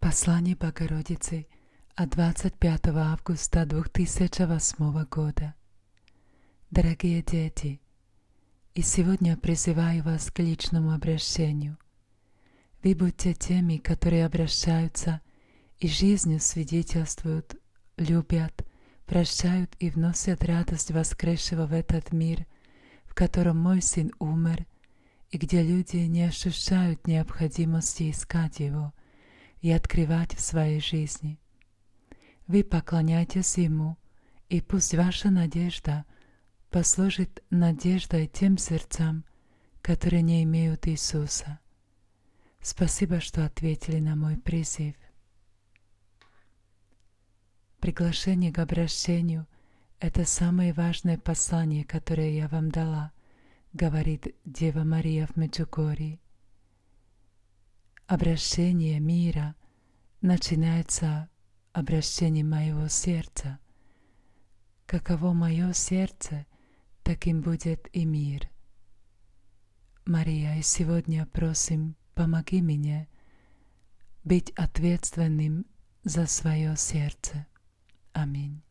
Послание Богородицы от 25 августа 2008 года. Дорогие дети, и сегодня призываю вас к личному обращению. Вы будьте теми, которые обращаются и жизнью свидетельствуют, любят, прощают и вносят радость воскресшего в этот мир, в котором мой сын умер, и где люди не ощущают необходимости искать его и открывать в своей жизни. Вы поклоняйтесь Ему, и пусть ваша надежда послужит надеждой тем сердцам, которые не имеют Иисуса. Спасибо, что ответили на мой призыв. Приглашение к обращению – это самое важное послание, которое я вам дала, говорит Дева Мария в Меджугорье. Обращение мира начинается обращением моего сердца. Каково мое сердце, таким будет и мир. Мария, и сегодня просим, помоги мне быть ответственным за свое сердце. Аминь.